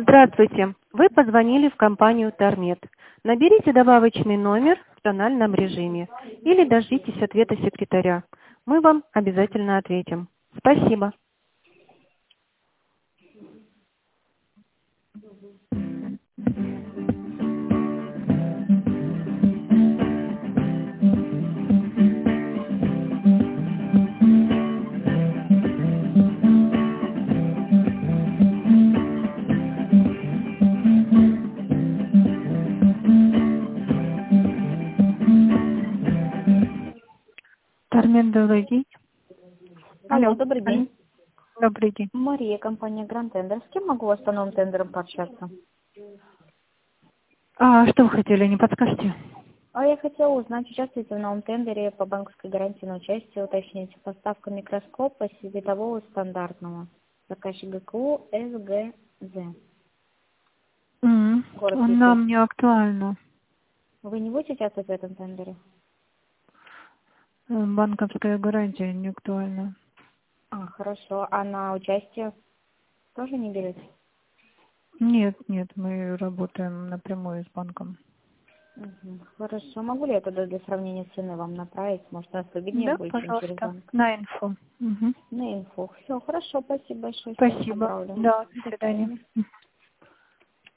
Здравствуйте. Вы позвонили в компанию Тормет. Наберите добавочный номер в тональном режиме или дождитесь ответа секретаря. Мы вам обязательно ответим. Спасибо. Тормет, добрый день. Алло, добрый день. Добрый день. Мария, компания Grand Tender. С кем могу у вас по новым тендерам пообщаться? А что вы хотели, не подскажете? Я хотела узнать, участвуете в новом тендере по банковской гарантии на участие, уточнить поставка микроскопа светового стандартного. Заказчик ГКУ СГЗ. Город Он Лисов. нам не актуально. Вы не будете участвовать в этом тендере? Банковская гарантия не актуальна. Хорошо. А на участие тоже не берете? Нет, мы работаем напрямую с банком. Хорошо. Могу ли я тогда для сравнения цены вам направить? Может, нас выгоднее Да, будет, чем через пожалуйста. банк? На инфо. На инфо. Все, хорошо. Спасибо большое. Сейчас Спасибо. направлю. Да, до До свидания. свидания.